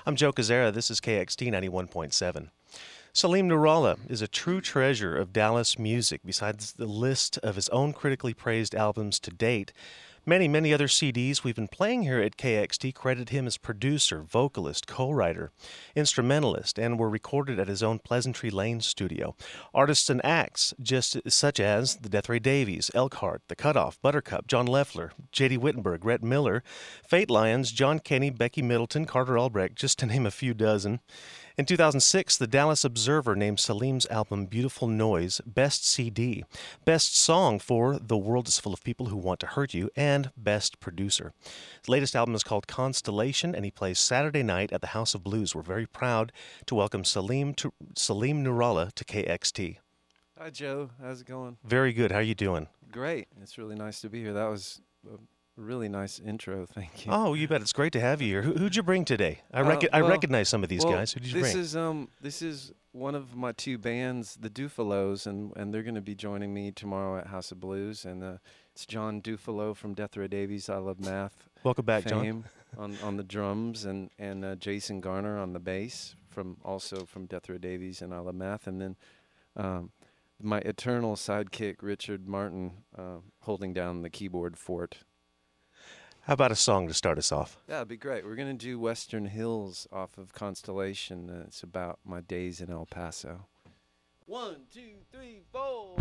I'm Joe Kazera. This is KXT 91.7. Salim Nurallah is a true treasure of Dallas music. Besides the list of his own critically praised albums to date, many other CDs we've been playing here at KXT credit him as producer, vocalist, co-writer, instrumentalist, and were recorded at his own Pleasantry Lane studio. Artists and acts just such as the Death Ray Davies, Elkhart, The Cutoff, Buttercup, John Leffler, J.D. Wittenberg, Rhett Miller, Fate Lions, John Kenny, Becky Middleton, Carter Albrecht, just to name a few dozen. In 2006, the Dallas Observer named Salim's album Beautiful Noise Best CD, Best Song for The World is Full of People Who Want to Hurt You, and Best Producer. His latest album is called Constellation, and he plays Saturday night at the House of Blues. We're very proud to welcome Salim Nurallah to KXT. Hi, Joe. How's it going? Very good. How are you doing? Great. It's really nice to be here. That was a really nice intro. Thank you. Oh, you bet. It's great to have you here. Who'd you bring today? I recognize some of these guys. Who did you bring? This is one of my two bands, the Dufalos, and they're going to be joining me tomorrow at House of Blues. And it's John Dufalo from Death Ray Davies, I Love Math. Welcome back, John. on the drums, and Jason Garner on the bass, also from Death Ray Davies and I Love Math. And then my eternal sidekick, Richard Martin, holding down the keyboard fort. How about a song to start us off? That'd be great. We're going to do Western Hills off of Constellation. It's about my days in El Paso. 1, 2, 3, 4.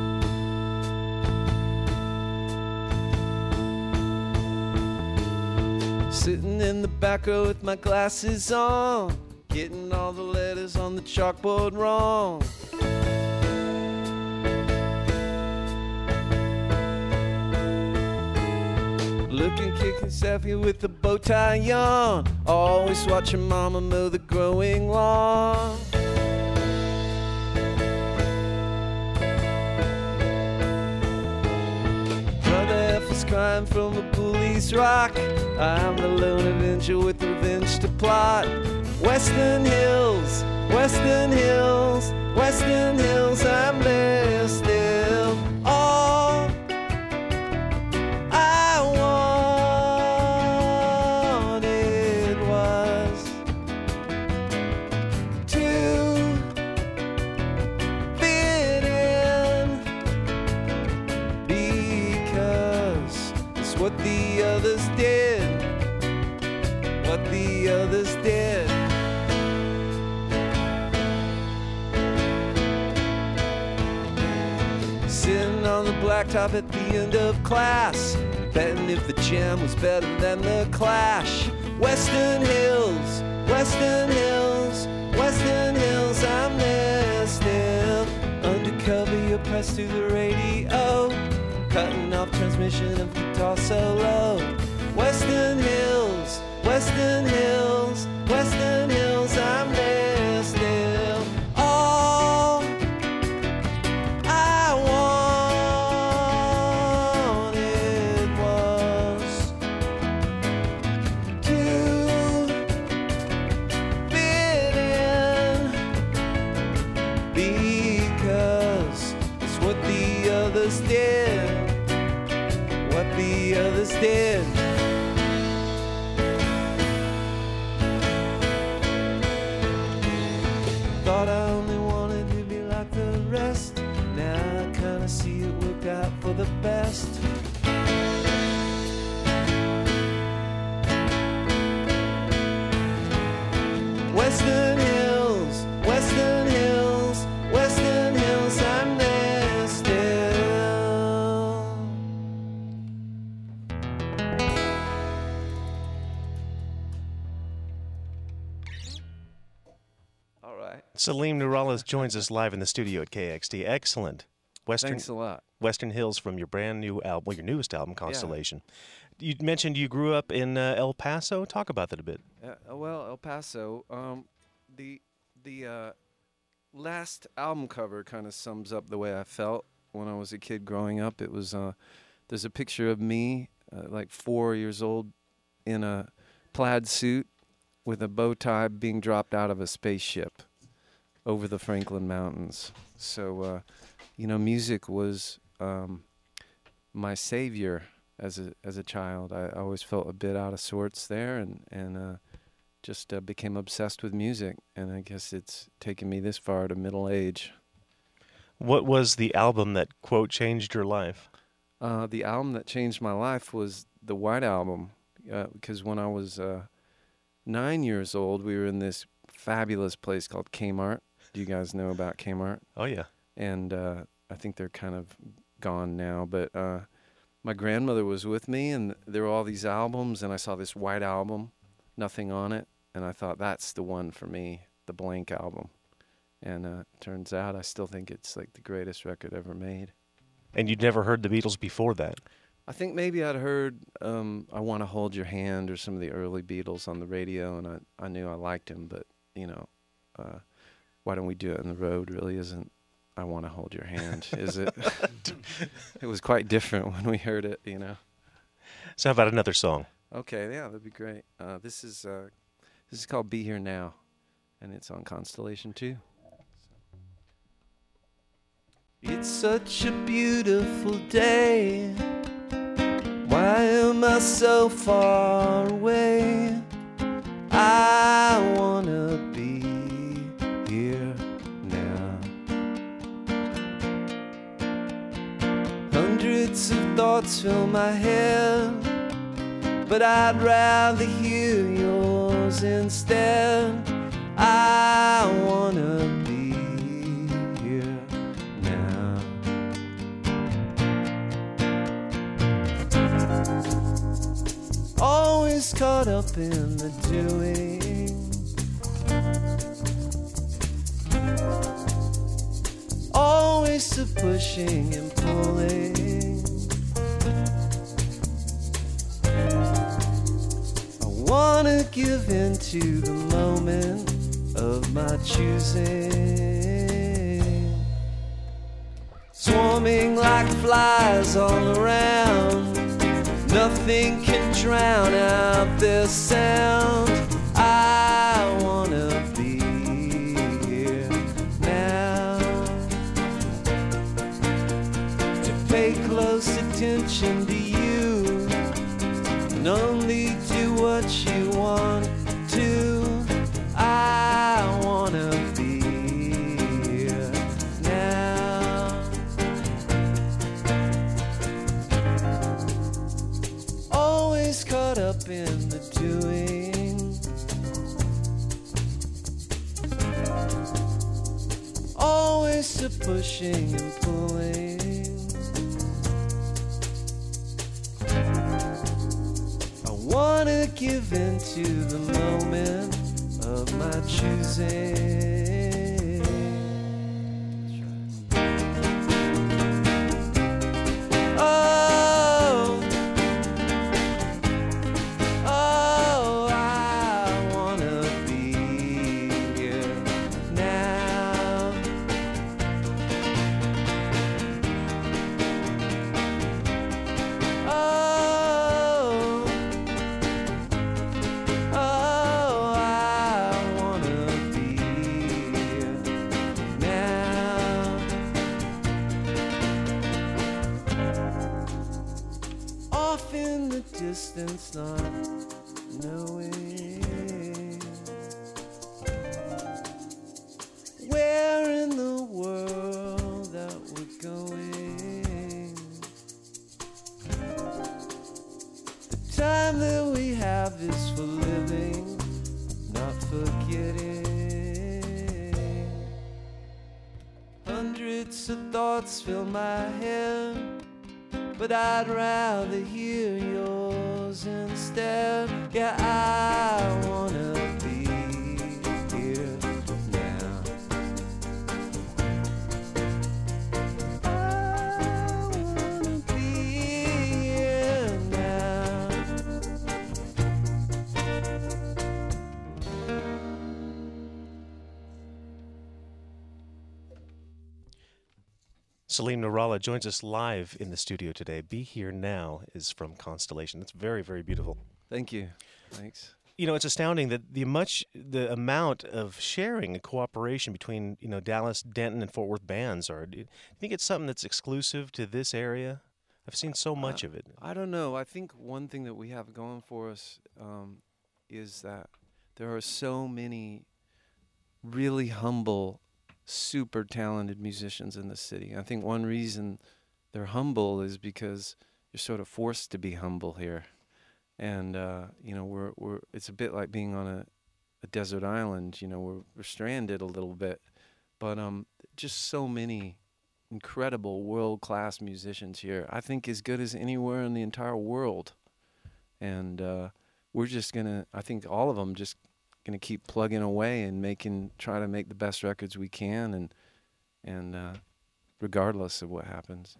Sitting in the back row with my glasses on, getting all the letters on the chalkboard wrong. Looking, kicking selfie with a bow tie on, always watching mama mow the growing lawn. Brother F is crying from a police rock. I'm the lone avenger with revenge to plot. Western Hills, Western Hills, Western Hills, I'm there still. All I wanted was to fit in, because it's what the others did, what the others did. Sitting on the blacktop at the end of class, betting if the jam was better than the Clash. Western Hills, Western Hills, Western Hills, I'm there still. Undercover, you're pressed to the radio, cutting off transmission of guitar solo. Western Hills, Western Hills, Western Hills, I'm there still. All I wanted was to fit in, because it's what the others did, what the others did. Thought I only wanted to be like the rest. Now I kinda see it worked out for the best. Western Hills, Western Hills, Western Hills, I'm there still. All right. Salim Nurallah joins us live in the studio at KXT. Excellent. Thanks a lot. Western Hills from your brand new album, well, your newest album, Constellation. Yeah. You mentioned you grew up in El Paso. Talk about that a bit. Well, El Paso. The last album cover kind of sums up the way I felt when I was a kid growing up. It was there's a picture of me, like 4 years old, in a plaid suit with a bow tie being dropped out of a spaceship over the Franklin Mountains. So, music was my savior as a child. I always felt a bit out of sorts there, and just became obsessed with music, and I guess it's taken me this far to middle age. What was the album that, quote, changed your life? The album that changed my life was the White Album, because when I was 9 years old, we were in this fabulous place called Kmart. Do you guys know about Kmart? Oh, yeah. And I think they're kind of gone now, but my grandmother was with me, and there were all these albums, and I saw this White Album, nothing on it, and I thought, that's the one for me, the Blank Album. And turns out I still think it's like the greatest record ever made. And you'd never heard the Beatles before that? I think maybe I'd heard I Want to Hold Your Hand or some of the early Beatles on the radio, and I knew I liked him, but, you know, Why Don't We Do It on the Road really isn't I Want to Hold Your Hand, is it? It was quite different when we heard it, you know. So how about another song? Okay, yeah, that'd be great. This is called Be Here Now, and it's on Constellation 2. It's such a beautiful day. Why am I so far away? I wanna be here now. Hundreds of thoughts fill my head, but I'd rather hear yours instead. I wanna be here now. Always caught up in the doing, always the pushing and pulling. I wanna give in to the moment of my choosing. Swarming like flies all around, nothing can drown out this sound. I wanna be here now, to pay close attention to you and only do what you want to. I wanna be here now. Always caught up in the doing, always the pushing and pulling. I wanna give in to the moment of my choosing. Oh, oh, I wanna be here now. Oh, oh, I wanna be here now. Off in the distance, not knowing where in the world that we're going. The time that we have is for living, not forgetting. Hundreds of thoughts fill my head, but I'd rather hear yours instead. Yeah, I wanna be here now. I wanna be here now. Salim Nirala joins us live in the studio today. Be Here Now is from Constellation. That's very, very beautiful. Thank you. Thanks. You know, it's astounding that the amount of sharing and cooperation between, you know, Dallas, Denton, and Fort Worth bands are. Do you think it's something that's exclusive to this area? I've seen so much of it. I don't know. I think one thing that we have going for us is that There are so many really humble, super talented musicians in the city. I think one reason they're humble is because you're sort of forced to be humble here. And, we're it's a bit like being on a desert island. We're stranded a little bit. But just so many incredible world-class musicians here. I think as good as anywhere in the entire world. And we're just I think all of them just gonna keep plugging away and try to make the best records we can, and regardless of what happens,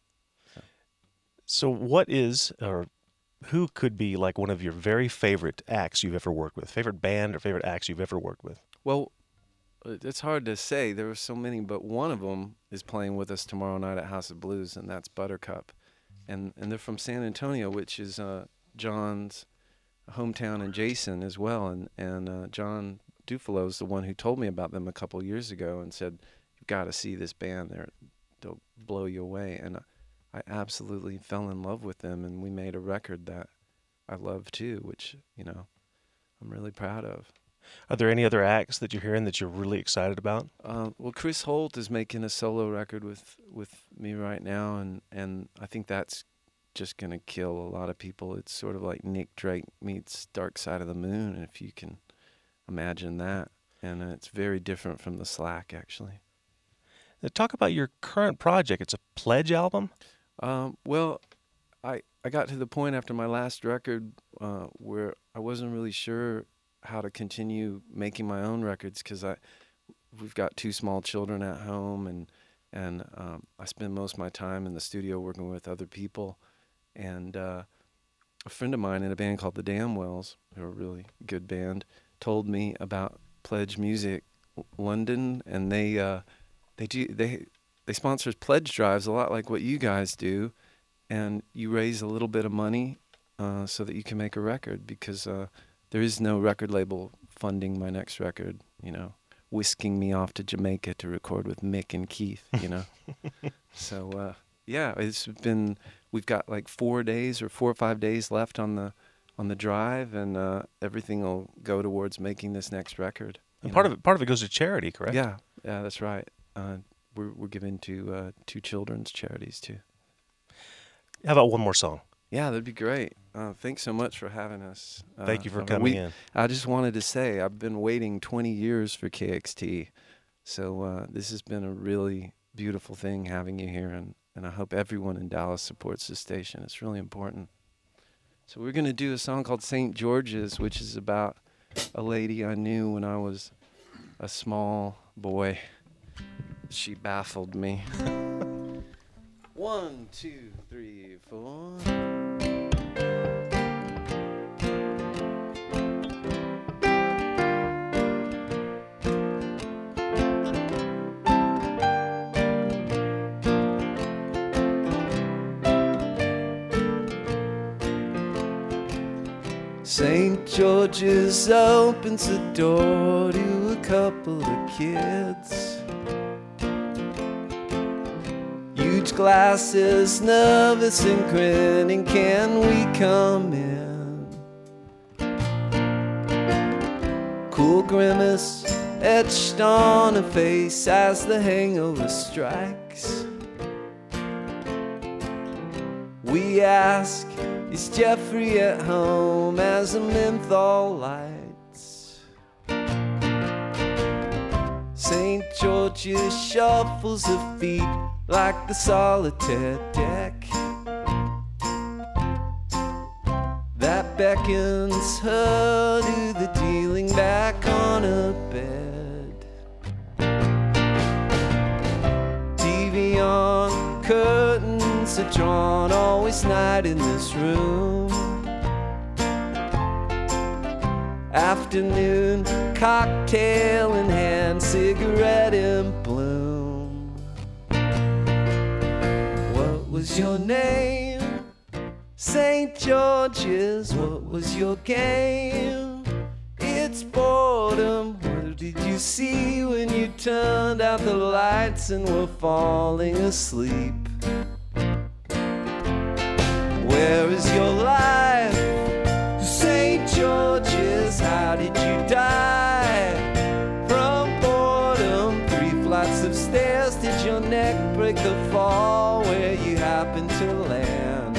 So what is, or who could be like one of your very favorite acts you've ever worked with? Favorite band or favorite acts you've ever worked with? Well, it's hard to say. There were so many, but one of them is playing with us tomorrow night at House of Blues, and that's Buttercup. And they're from San Antonio, which is John's hometown, and Jason as well. And John Dufalo is the one who told me about them a couple years ago and said, "You've got to see this band. They'll blow you away." And I absolutely fell in love with them, and we made a record that I love too, which, I'm really proud of. Are there any other acts that you're hearing that you're really excited about? Well, Chris Holt is making a solo record with me right now, and I think that's just going to kill a lot of people. It's sort of like Nick Drake meets Dark Side of the Moon, if you can imagine that. And it's very different from The Slack, actually. Now, talk about your current project. It's a Pledge album? Well, I got to the point after my last record where I wasn't really sure how to continue making my own records, because we've got 2 small children at home, and I spend most of my time in the studio working with other people. And a friend of mine in a band called the Damwells, who are a really good band, told me about Pledge Music London, and they sponsor pledge drives a lot like what you guys do, and you raise a little bit of money so that you can make a record, because there is no record label funding my next record, whisking me off to Jamaica to record with Mick and Keith, So, we've got like 4 days or 4 or 5 days left on the drive, and everything will go towards making this next record. And part of it goes to charity, correct? Yeah, that's right. We're giving to 2 children's charities too. How about one more song? Yeah, that'd be great. Thanks so much for having us. Thank you for coming in. I just wanted to say I've been waiting 20 years for KXT, so this has been a really beautiful thing having you here, and I hope everyone in Dallas supports this station. It's really important. So we're going to do a song called St. George's, which is about a lady I knew when I was a small boy. She baffled me. 1, 2, 3, 4. St. George's opens the door to a couple of kids. Huge glasses, nervous and grinning, can we come in? Cool grimace etched on her face as the hangover strikes. We ask, is Jeffrey at home as the menthol lights? St. George's shuffles her feet like the solitaire deck that beckons her to the dealing back on her bed. TV on, curtains are drawn, always night in this room. Afternoon, cocktail in hand, cigarette in bloom. What was your name? St. George's, what was your game? It's boredom. What did you see when you turned out the lights and were falling asleep? Where is your life? St. George's, soldiers, how did you die? From boredom, 3 flights of stairs. Did your neck break the fall where you happened to land?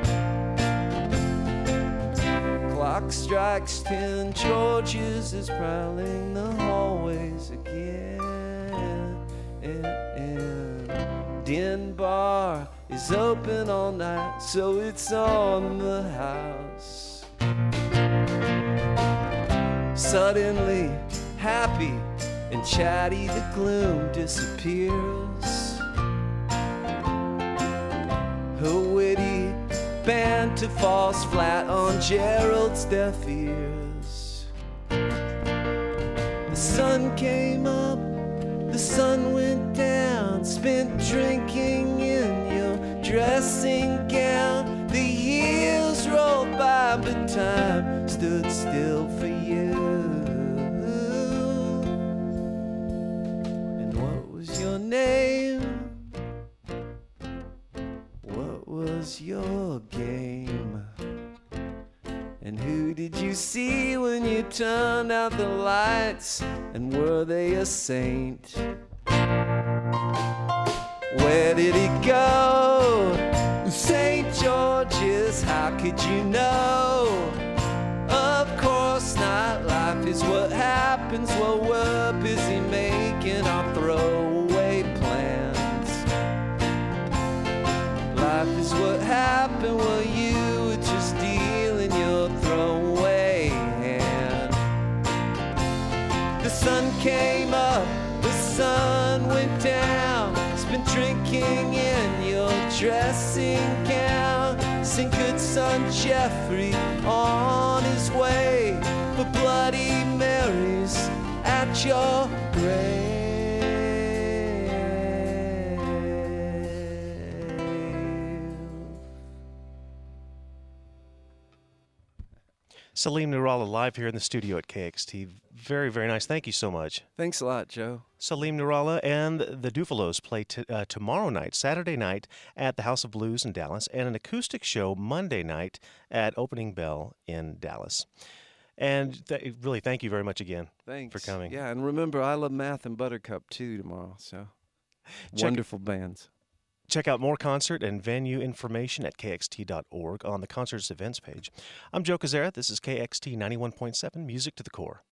Clock strikes 10, George's is prowling the hallways again. Din Bar is open all night, so it's on the house. Suddenly happy and chatty, the gloom disappears. Her witty banter falls flat on Gerald's deaf ears. The sun came up, the sun went down, spent drinking in your dressing gown. The years rolled by, but time stood still for you. And what was your name? What was your game? And who did you see when you turned out the lights? And were they a saint? Where did he go? St. George's, how could you know? Of course not, life is what happens while we're busy making our throwaway plans. Life is what happened while you were just dealing your throwaway hand. The sun came up, the sun went down, been drinking in your dressing gown. Sing good son Jeffrey on his way for Bloody Marys at your grave. Salim Nurallah live here in the studio at KXT. Very, very nice. Thank you so much. Thanks a lot, Joe. Salim Nurallah and the Duflos play tomorrow night, Saturday night, at the House of Blues in Dallas, and an acoustic show Monday night at Opening Bell in Dallas. And really, thank you very much again for coming. Yeah, and remember, I Love Math and Buttercup, too, tomorrow. So wonderful bands. Check out more concert and venue information at kxt.org on the Concerts Events page. I'm Joe Cazzara. This is KXT 91.7, Music to the Core.